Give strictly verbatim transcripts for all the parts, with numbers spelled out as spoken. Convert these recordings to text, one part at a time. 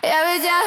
Я ведь я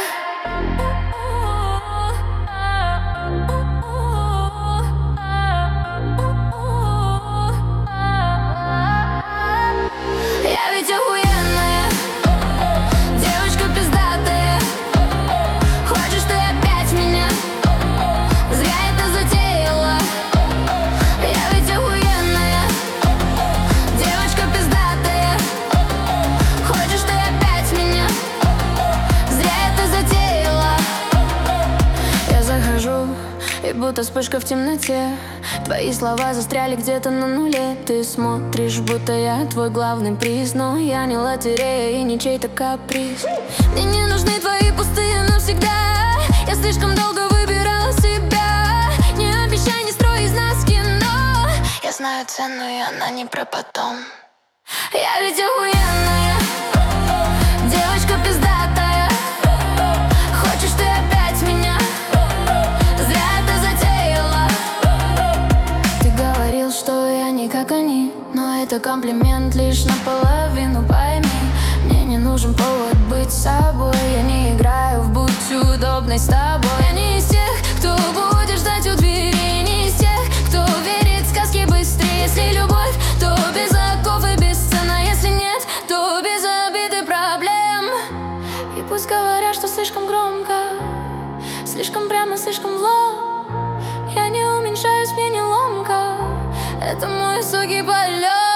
Я ведь охуенная девочка пиздатая. Хочешь ты опять меня? Зря это затеяла. Я ведь охуенная девочка пиздатая. Хочешь ты опять меня? Зря это затеяла. Я захожу, и будто вспышка в темноте. Твои слова застряли где-то на нуле. Ты смотришь, будто я твой главный приз. Но я не лотерея и не чей-то каприз. Мне не нужны твои пустые навсегда. Я слишком долго выбирала себя. Не обещай, не строй из нас кино. Я знаю цену, и она не про потом. Я ведь охуенная девочка пиздатая. Хочешь ты опять меня? Зря это затеяла. Ты говорил, что я не как они, но это комплимент лишь наполовину, пойми. Мне не нужен повод быть собой. Я не играю в будь удобной с тобой. Я не из тех, кто будет ждать у двери. Не из тех, кто верит в сказки быстрее. Если любовь, то без оков и бесценна. Если нет, то без обид и проблем. И пусть говорят, что слишком громко, слишком прямо, слишком в лоб. Я не уменьшаюсь, мне не ломка. Это мой высокий полет.